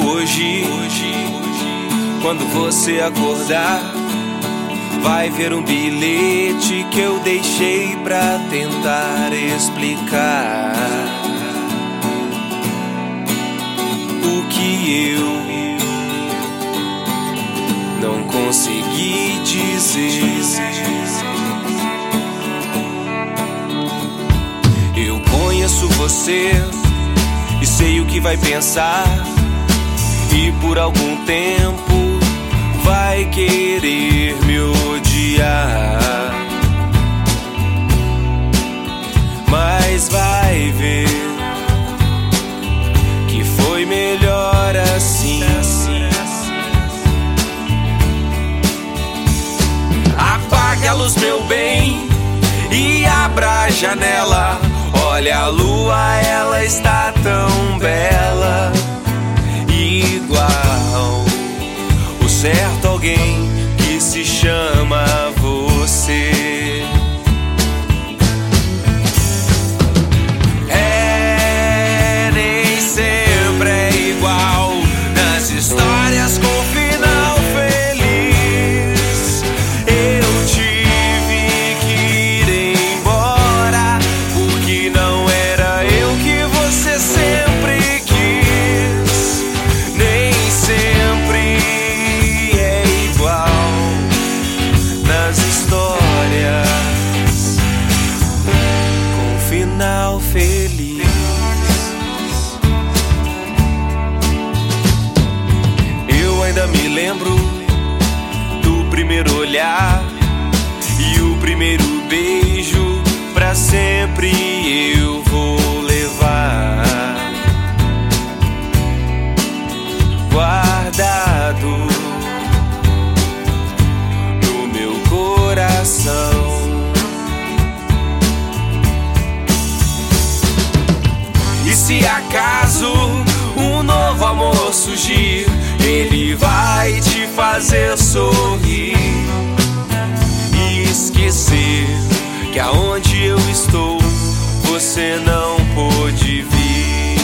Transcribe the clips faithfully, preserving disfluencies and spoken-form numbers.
Hoje, quando você acordar, vai ver um bilhete que eu deixei pra tentar explicar o que eu não consegui dizer. Eu conheço você e sei o que vai pensar, e por algum tempo vai querer me odiar, mas vai ver que foi melhor assim. Apague a luz, meu bem, e abra a janela. Olha a lua, ela está tão bela, igual o certo alguém que se chama você. É, nem sempre é igual nas histórias com final feliz. Eu tive que ir embora porque não era eu que você sempre quis. Nem sempre é igual nas histórias com final feliz. Eu ainda me lembro do primeiro olhar e o primeiro beijo, pra sempre eu vou levar guardado no meu coração. E se acaso um novo amor surgir, ele vai te fazer sorrir e esquecer que aonde eu estou você não pôde vir.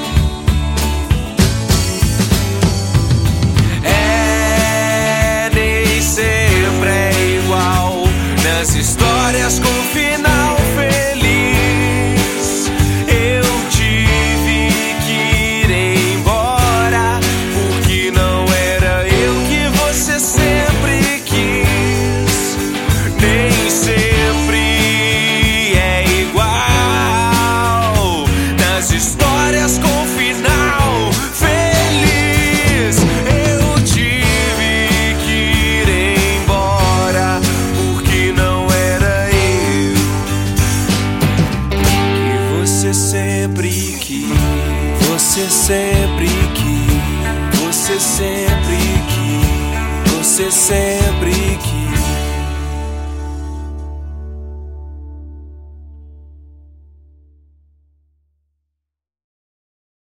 É, nem sempre é igual nas histórias com final feliz. Eu tive que ir embora porque não era eu que você sempre quis. Nem sempre é igual nas histórias com final feliz. Eu tive que ir embora porque não era eu que você sempre quis. Você sempre quis. Você sempre quis. Você sempre